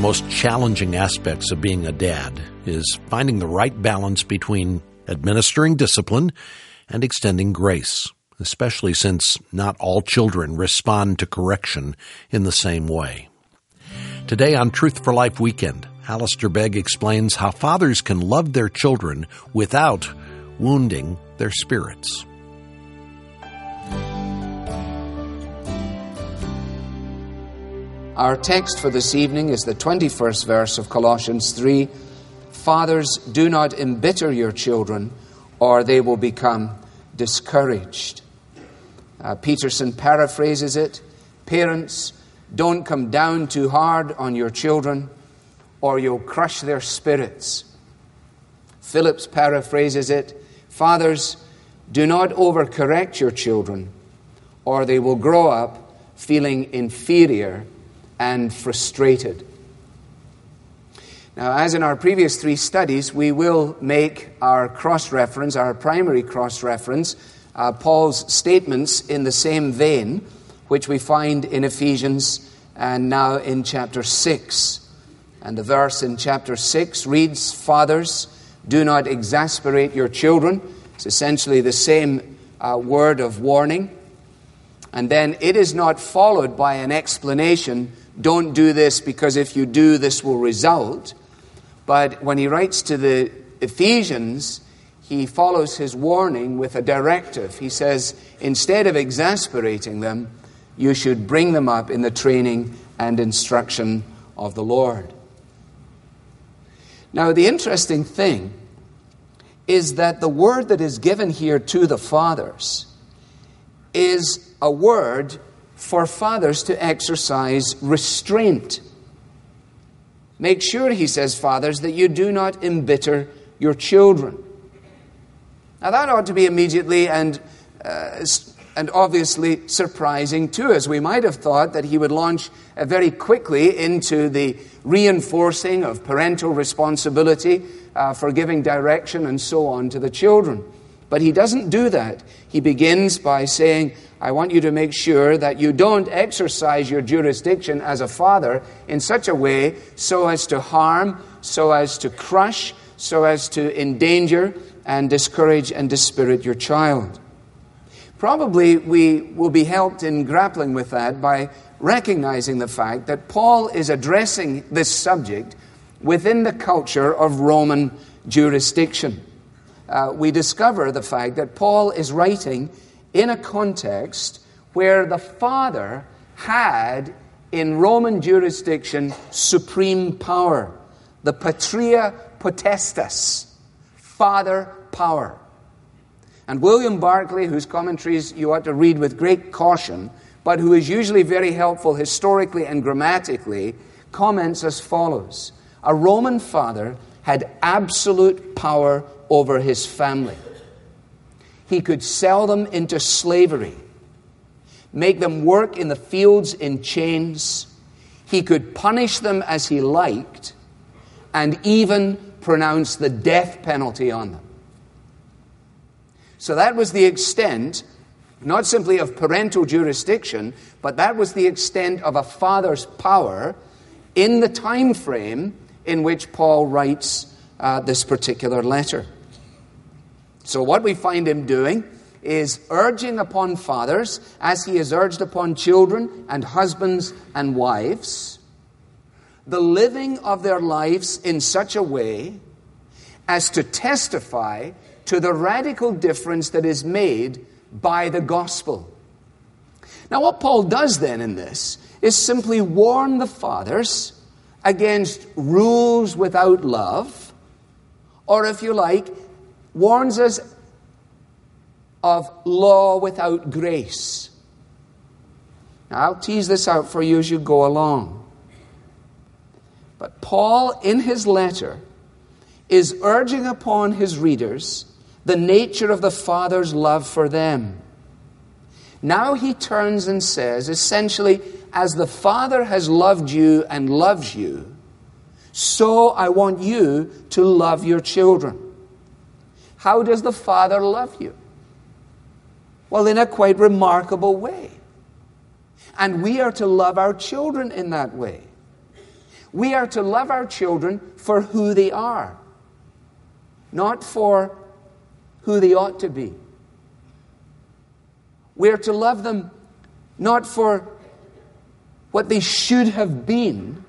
most challenging aspects of being a dad is finding the right balance between administering discipline and extending grace, especially since not all children respond to correction in the same way. Today on Truth for Life Weekend, Alistair Begg explains how fathers can love their children without wounding their spirits. Our text for this evening is the 21st verse of Colossians 3. Fathers, do not embitter your children, or they will become discouraged. Peterson paraphrases it. Parents, don't come down too hard on your children, or you'll crush their spirits. Phillips paraphrases it. Fathers, do not overcorrect your children, or they will grow up feeling inferior and frustrated. Now, as in our previous three studies, we will make our cross-reference, our primary cross-reference, Paul's statements in the same vein, which we find in Ephesians and now in chapter 6. And the verse in chapter 6 reads, Fathers, do not exasperate your children. It's essentially the same word of warning. And then it is not followed by an explanation, don't do this because if you do, this will result. But when he writes to the Ephesians, he follows his warning with a directive. He says, instead of exasperating them, you should bring them up in the training and instruction of the Lord. Now, the interesting thing is that the word that is given here to the fathers is a word for fathers to exercise restraint. Make sure, he says, fathers, that you do not embitter your children. Now that ought to be immediately and obviously surprising to us. We might have thought that he would launch very quickly into the reinforcing of parental responsibility for giving direction and so on to the children. But he doesn't do that. He begins by saying, I want you to make sure that you don't exercise your jurisdiction as a father in such a way so as to harm, so as to crush, so as to endanger and discourage and dispirit your child. Probably we will be helped in grappling with that by recognizing the fact that Paul is addressing this subject within the culture of Roman jurisdiction. We discover the fact that Paul is writing in a context where the father had, in Roman jurisdiction, supreme power. The patria potestas, father power. And William Barclay, whose commentaries you ought to read with great caution, but who is usually very helpful historically and grammatically, comments as follows. A Roman father had absolute power over his family. He could sell them into slavery, make them work in the fields in chains. He could punish them as he liked, and even pronounce the death penalty on them. So that was the extent, not simply of parental jurisdiction, but that was the extent of a father's power in the time frame in which Paul writes this particular letter. So what we find him doing is urging upon fathers, as he is urged upon children and husbands and wives, the living of their lives in such a way as to testify to the radical difference that is made by the gospel. Now what Paul does then in this is simply warn the fathers against rules without love, or if you like, warns us of law without grace. Now, I'll tease this out for you as you go along. But Paul, in his letter, is urging upon his readers the nature of the Father's love for them. Now he turns and says, essentially, as the Father has loved you and loves you, so I want you to love your children. How does the Father love you? Well, in a quite remarkable way. And we are to love our children in that way. We are to love our children for who they are, not for who they ought to be. We are to love them not for what they should have been,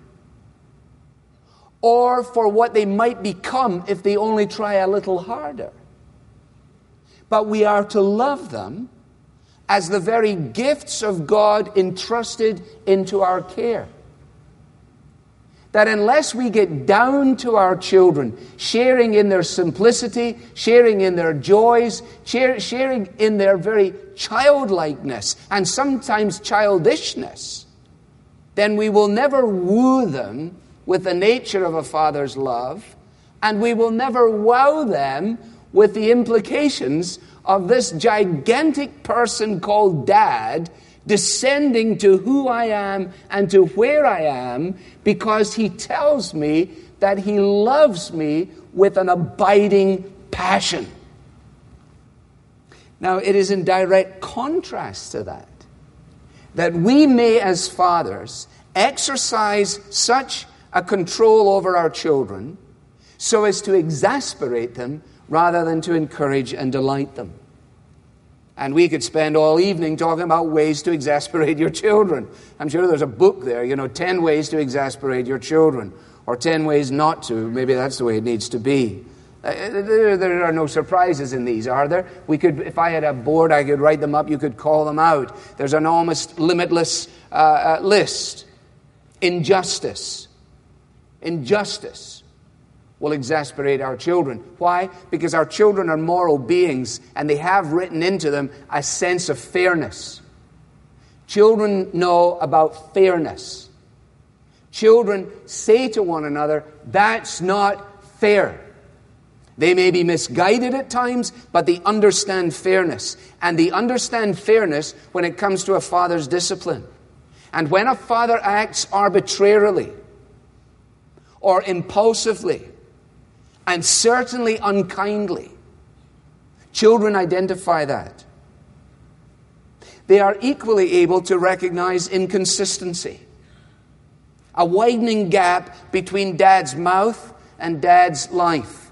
or for what they might become if they only try a little harder. But we are to love them as the very gifts of God entrusted into our care. That unless we get down to our children, sharing in their simplicity, sharing in their joys, sharing in their very childlikeness and sometimes childishness, then we will never woo them with the nature of a father's love, and we will never wow them with the implications of this gigantic person called Dad descending to who I am and to where I am, because he tells me that he loves me with an abiding passion. Now, it is in direct contrast to that we may, as fathers, exercise such a control over our children so as to exasperate them rather than to encourage and delight them. And we could spend all evening talking about ways to exasperate your children. I'm sure there's a book there, 10 ways to exasperate your children, or 10 ways not to. Maybe that's the way it needs to be. There are no surprises in these, are there? We could, if I had a board, I could write them up. You could call them out. There's an almost limitless list. Injustice will exasperate our children. Why? Because our children are moral beings, and they have written into them a sense of fairness. Children know about fairness. Children say to one another, that's not fair. They may be misguided at times, but they understand fairness. And they understand fairness when it comes to a father's discipline. And when a father acts arbitrarily or impulsively, and certainly unkindly, children identify that. They are equally able to recognize inconsistency. A widening gap between Dad's mouth and Dad's life.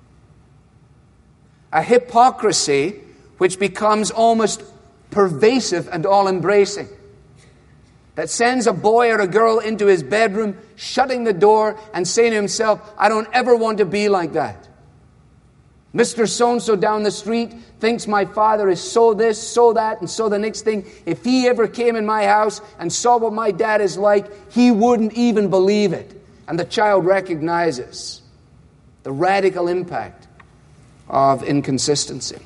A hypocrisy which becomes almost pervasive and all-embracing. That sends a boy or a girl into his bedroom, shutting the door and saying to himself, I don't ever want to be like that. Mr. So-and-so down the street thinks my father is so this, so that, and so the next thing. If he ever came in my house and saw what my dad is like, he wouldn't even believe it. And the child recognizes the radical impact of inconsistency.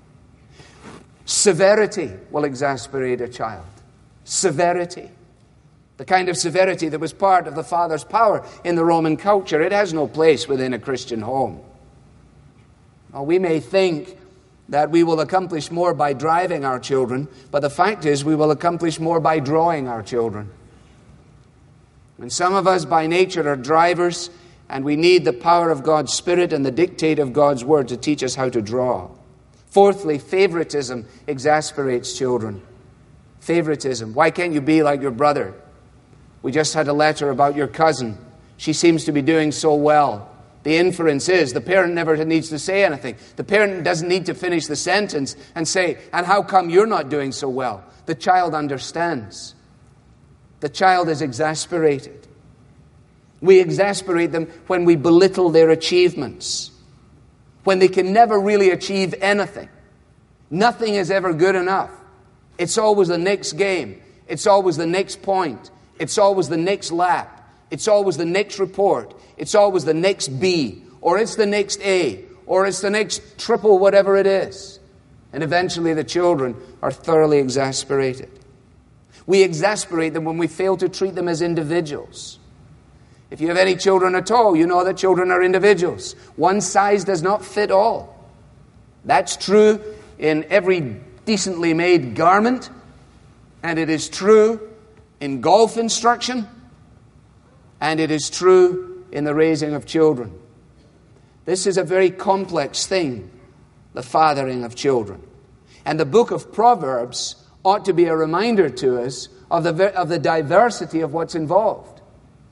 Severity will exasperate a child. Severity. The kind of severity that was part of the father's power in the Roman culture. It has no place within a Christian home. Well, we may think that we will accomplish more by driving our children, but the fact is we will accomplish more by drawing our children. And some of us by nature are drivers, and we need the power of God's Spirit and the dictate of God's Word to teach us how to draw. Fourthly, favoritism exasperates children. Favoritism. Why can't you be like your brother? We just had a letter about your cousin. She seems to be doing so well. The inference is the parent never needs to say anything. The parent doesn't need to finish the sentence and say, and how come you're not doing so well? The child understands. The child is exasperated. We exasperate them when we belittle their achievements, when they can never really achieve anything. Nothing is ever good enough. It's always the next game. It's always the next point. It's always the next lap. It's always the next report. It's always the next B, or it's the next A, or it's the next triple whatever it is. And eventually the children are thoroughly exasperated. We exasperate them when we fail to treat them as individuals. If you have any children at all, you know that children are individuals. One size does not fit all. That's true in every decently made garment, and it is true in golf instruction, and it is true in the raising of children. This is a very complex thing, the fathering of children. And the book of Proverbs ought to be a reminder to us of the diversity of what's involved.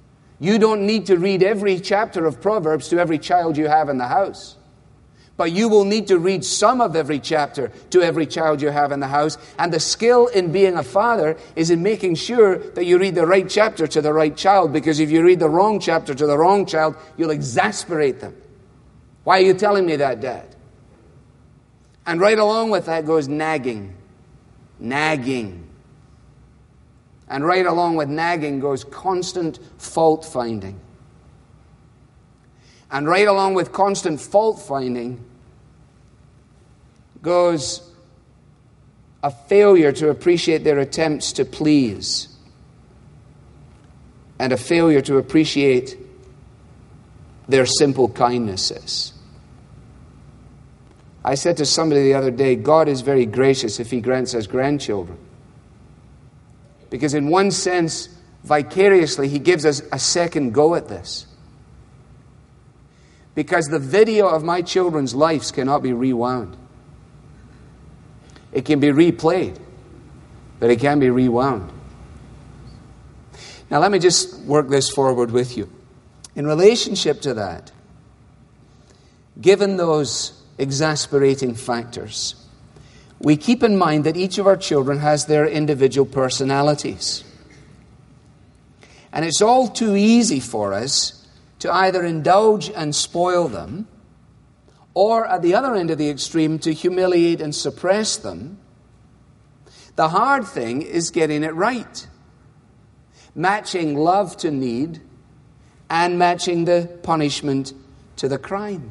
You don't need to read every chapter of Proverbs to every child you have in the house. But you will need to read some of every chapter to every child you have in the house. And the skill in being a father is in making sure that you read the right chapter to the right child. Because if you read the wrong chapter to the wrong child, you'll exasperate them. Why are you telling me that, Dad? And right along with that goes nagging. Nagging. And right along with nagging goes constant fault finding. And right along with constant fault finding goes a failure to appreciate their attempts to please. And a failure to appreciate their simple kindnesses. I said to somebody the other day, God is very gracious if He grants us grandchildren. Because in one sense, vicariously, He gives us a second go at this. Because the video of my children's lives cannot be rewound. It can be replayed, but it can be rewound. Now let me just work this forward with you. In relationship to that, given those exasperating factors, we keep in mind that each of our children has their individual personalities. And it's all too easy for us to either indulge and spoil them, or at the other end of the extreme, to humiliate and suppress them. The hard thing is getting it right. Matching love to need and matching the punishment to the crime.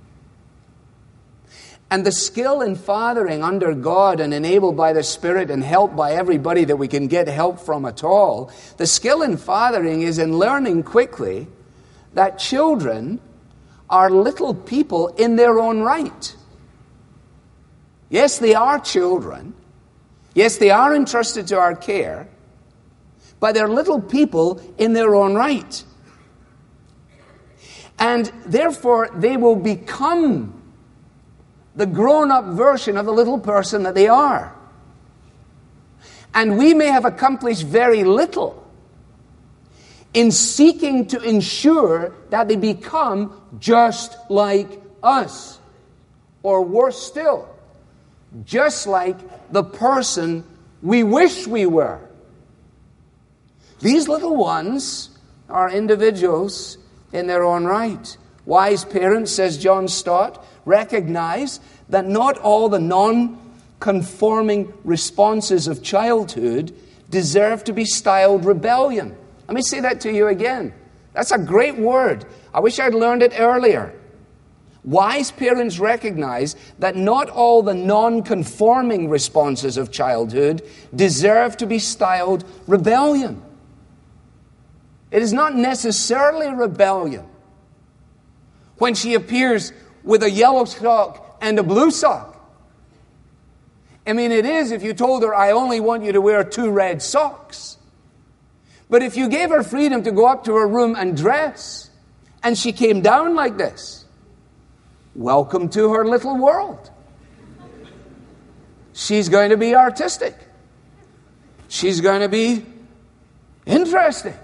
And the skill in fathering under God and enabled by the Spirit and helped by everybody that we can get help from at all, the skill in fathering is in learning quickly that children are little people in their own right. Yes, they are children. Yes, they are entrusted to our care. But they're little people in their own right. And therefore, they will become the grown-up version of the little person that they are. And we may have accomplished very little in seeking to ensure that they become just like us. Or worse still, just like the person we wish we were. These little ones are individuals in their own right. Wise parents, says John Stott, recognize that not all the non-conforming responses of childhood deserve to be styled rebellion. Let me say that to you again. That's a great word. I wish I'd learned it earlier. Wise parents recognize that not all the non-conforming responses of childhood deserve to be styled rebellion. It is not necessarily rebellion when she appears with a yellow sock and a blue sock. I mean, it is if you told her, I only want you to wear 2 red socks. But if you gave her freedom to go up to her room and dress, and she came down like this, welcome to her little world. She's going to be artistic. She's going to be interesting.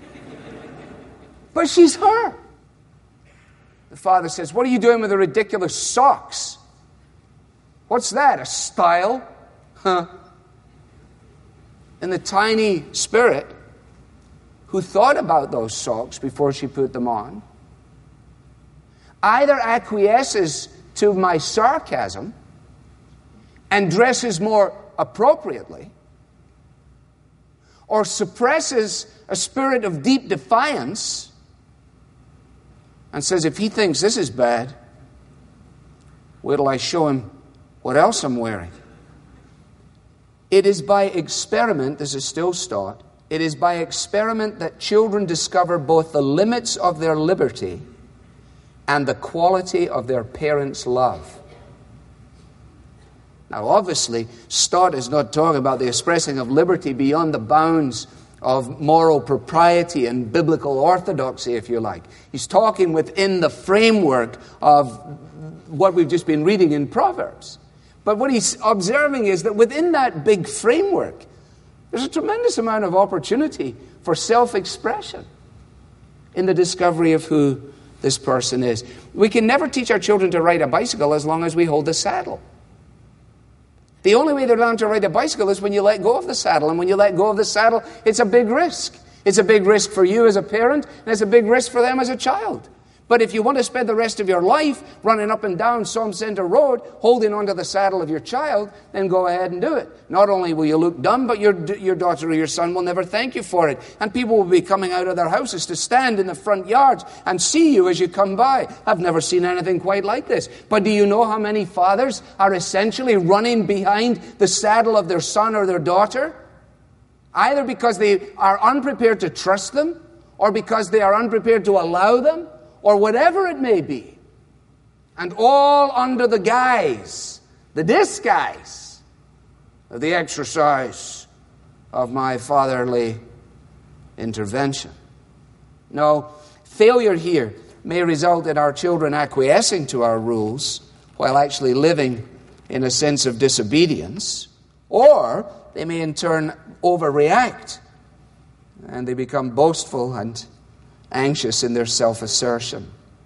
But she's her. The father says, what are you doing with the ridiculous socks? What's that, a style? Huh? And the tiny spirit who thought about those socks before she put them on either acquiesces to my sarcasm and dresses more appropriately, or suppresses a spirit of deep defiance and says, if he thinks this is bad, wait till I show him what else I'm wearing. It is by experiment, this is still Stott, it is by experiment that children discover both the limits of their liberty and the quality of their parents' love. Now, obviously, Stott is not talking about the expressing of liberty beyond the bounds of moral propriety and biblical orthodoxy, if you like. He's talking within the framework of what we've just been reading in Proverbs. But what he's observing is that within that big framework, there's a tremendous amount of opportunity for self-expression. in the discovery of who this person is. We can never teach our children to ride a bicycle as long as we hold the saddle. The only way they learn to ride a bicycle is when you let go of the saddle. And when you let go of the saddle, it's a big risk. It's a big risk for you as a parent, and it's a big risk for them as a child. But if you want to spend the rest of your life running up and down Somme Center Road, holding onto the saddle of your child, then go ahead and do it. Not only will you look dumb, but your daughter or your son will never thank you for it. And people will be coming out of their houses to stand in the front yards and see you as you come by. I've never seen anything quite like this. But do you know how many fathers are essentially running behind the saddle of their son or their daughter? Either because they are unprepared to trust them, or because they are unprepared to allow them, or whatever it may be. And all under the guise, the disguise of the exercise of my fatherly intervention. No, failure here may result in our children acquiescing to our rules while actually living in a sense of disobedience, or they may in turn overreact and they become boastful and anxious in their self-assertion.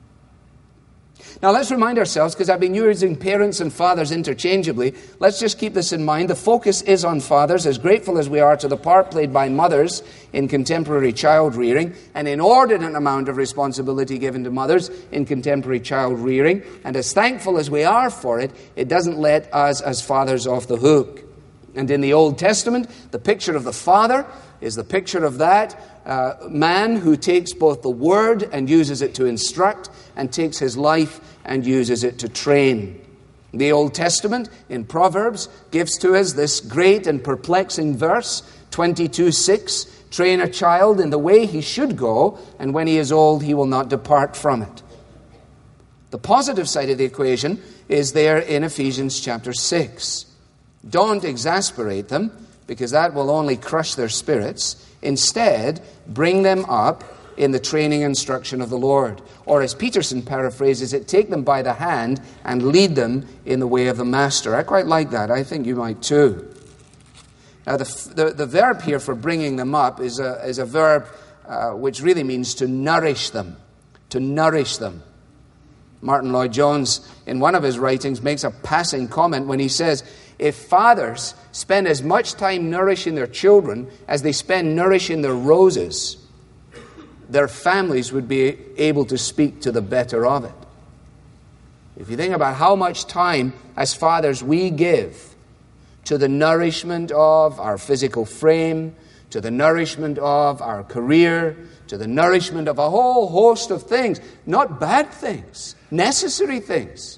Now let's remind ourselves, because I've been using parents and fathers interchangeably, let's just keep this in mind. The focus is on fathers, as grateful as we are to the part played by mothers in contemporary child rearing, an inordinate amount of responsibility given to mothers in contemporary child rearing, and as thankful as we are for it, it doesn't let us as fathers off the hook. And in the Old Testament, the picture of the father is the picture of that man who takes both the word and uses it to instruct, and takes his life and uses it to train. The Old Testament, in Proverbs, gives to us this great and perplexing verse, 22:6, train a child in the way he should go, and when he is old, he will not depart from it. The positive side of the equation is there in Ephesians chapter 6. Don't exasperate them, because that will only crush their spirits. Instead, bring them up in the training and instruction of the Lord. Or as Peterson paraphrases it, take them by the hand and lead them in the way of the Master. I quite like that. I think you might too. Now, the verb here for bringing them up is a verb which really means to nourish them. To nourish them. Martin Lloyd-Jones, in one of his writings, makes a passing comment when he says, if fathers spend as much time nourishing their children as they spend nourishing their roses, their families would be able to speak to the better of it. If you think about how much time as fathers we give to the nourishment of our physical frame, to the nourishment of our career, to the nourishment of a whole host of things, not bad things, necessary things.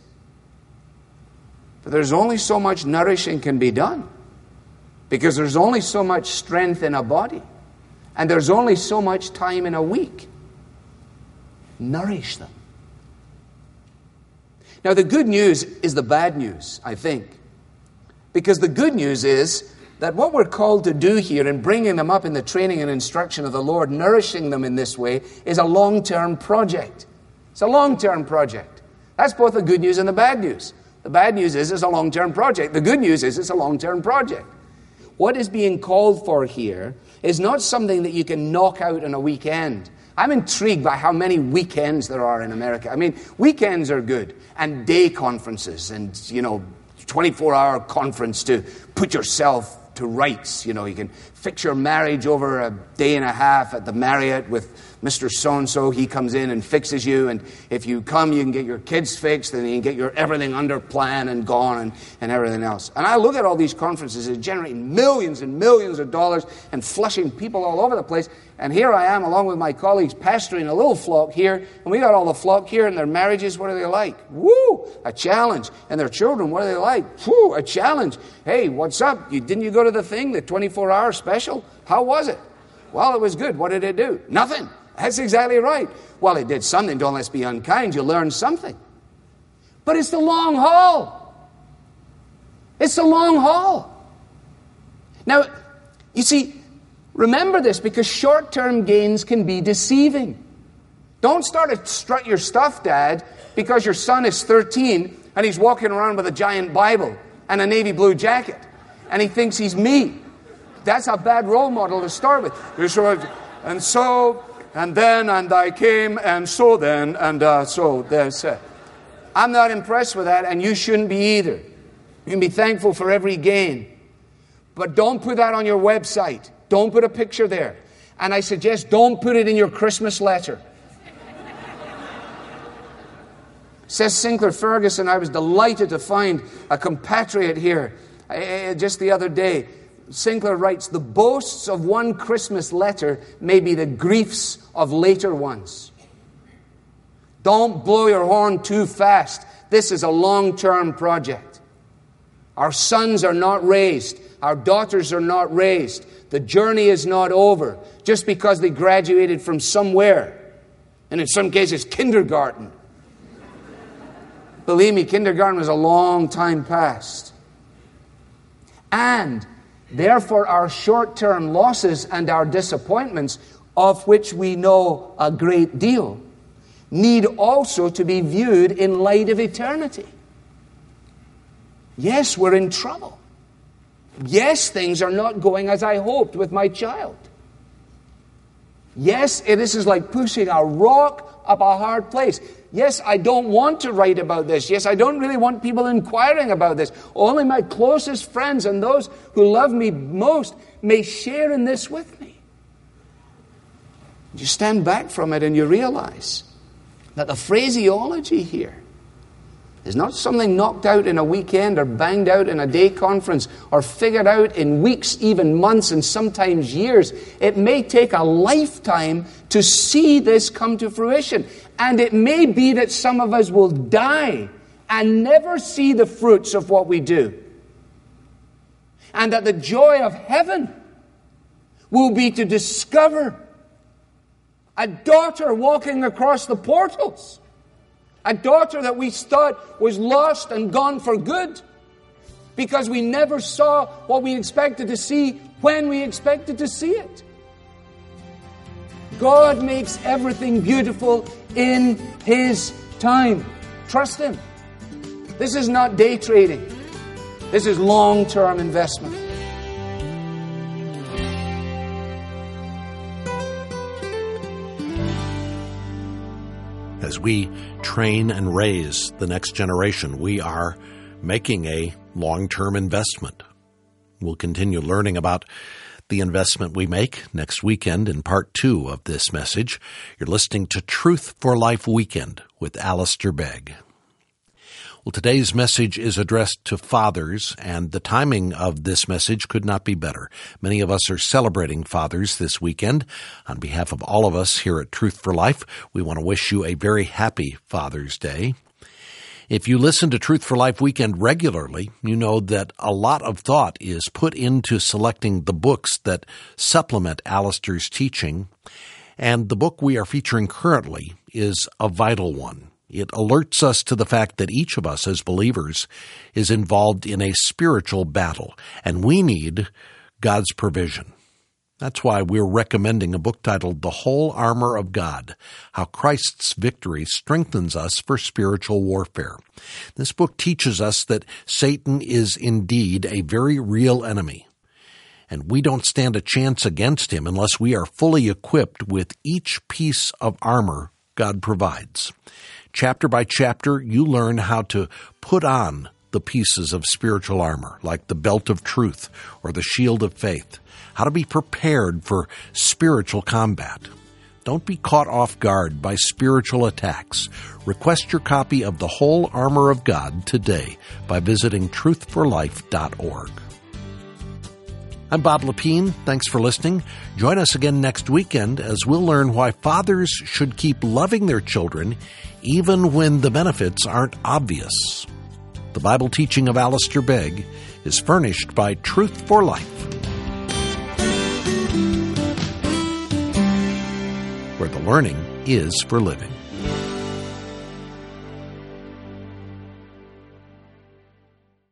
But there's only so much nourishing can be done, because there's only so much strength in a body, and there's only so much time in a week. Nourish them. Now, the good news is the bad news, I think. Because the good news is that what we're called to do here in bringing them up in the training and instruction of the Lord, nourishing them in this way, is a long-term project. It's a long-term project. That's both the good news and the bad news. The bad news is it's a long-term project. The good news is it's a long-term project. What is being called for here is not something that you can knock out on a weekend. I'm intrigued by how many weekends there are in America. I mean, weekends are good, and day conferences, and, 24-hour conference to put yourself to rights. You can fix your marriage over a day and a half at the Marriott with Mr. So-and-so. He comes in and fixes you, and if you come, you can get your kids fixed, and you can get your everything under plan and gone and everything else. And I look at all these conferences that generate millions and millions of dollars and flushing people all over the place. And here I am, along with my colleagues, pastoring a little flock here, and we got all the flock here, and their marriages, what are they like? Woo! A challenge. And their children, what are they like? Woo! A challenge. Hey, what's up? Didn't you go to the thing, the 24-hour special? How was it? Well, it was good. What did it do? Nothing. That's exactly right. Well, it did something. Don't let's be unkind. You learned something. But it's the long haul. It's the long haul. Now, you see, remember this, because short-term gains can be deceiving. Don't start to strut your stuff, Dad, because your son is 13 and he's walking around with a giant Bible and a navy blue jacket and he thinks he's me. That's a bad role model to start with. And so And then, and I came, and so then, and so there's... I'm not impressed with that, and you shouldn't be either. You can be thankful for every gain. But don't put that on your website. Don't put a picture there. And I suggest don't put it in your Christmas letter. Says Sinclair Ferguson, I was delighted to find a compatriot here just the other day. Sinclair writes, the boasts of one Christmas letter may be the griefs of later ones. Don't blow your horn too fast. This is a long-term project. Our sons are not raised. Our daughters are not raised. The journey is not over just because they graduated from somewhere. And in some cases, kindergarten. Believe me, kindergarten was a long time past. And therefore, our short-term losses and our disappointments, of which we know a great deal, need also to be viewed in light of eternity. Yes, we're in trouble. Yes, things are not going as I hoped with my child. Yes, this is like pushing a rock up a hard place. Yes, I don't want to write about this. Yes, I don't really want people inquiring about this. Only my closest friends and those who love me most may share in this with me. You stand back from it and you realize that the phraseology here is not something knocked out in a weekend or banged out in a day conference or figured out in weeks, even months, and sometimes years. It may take a lifetime to see this come to fruition. And it may be that some of us will die and never see the fruits of what we do. And that the joy of heaven will be to discover a daughter walking across the portals. A daughter that we thought was lost and gone for good because we never saw what we expected to see when we expected to see it. God makes everything beautiful in His time. Trust Him. This is not day trading. This is long-term investment. As we train and raise the next generation, we are making a long-term investment. We'll continue learning about the investment we make next weekend in part 2 of this message. You're listening to Truth for Life Weekend with Alistair Begg. Well, today's message is addressed to fathers, and the timing of this message could not be better. Many of us are celebrating fathers this weekend. On behalf of all of us here at Truth for Life, we want to wish you a very happy Father's Day. If you listen to Truth for Life Weekend regularly, you know that a lot of thought is put into selecting the books that supplement Alistair's teaching, and the book we are featuring currently is a vital one. It alerts us to the fact that each of us as believers is involved in a spiritual battle, and we need God's provision. That's why we're recommending a book titled The Whole Armor of God, How Christ's Victory Strengthens Us for Spiritual Warfare. This book teaches us that Satan is indeed a very real enemy, and we don't stand a chance against him unless we are fully equipped with each piece of armor God provides. Chapter by chapter, you learn how to put on the pieces of spiritual armor, like the belt of truth or the shield of faith, how to be prepared for spiritual combat. Don't be caught off guard by spiritual attacks. Request your copy of The Whole Armor of God today by visiting truthforlife.org. I'm Bob Lepine. Thanks for listening. Join us again next weekend as we'll learn why fathers should keep loving their children even when the benefits aren't obvious. The Bible teaching of Alistair Begg is furnished by Truth for Life, where the learning is for living.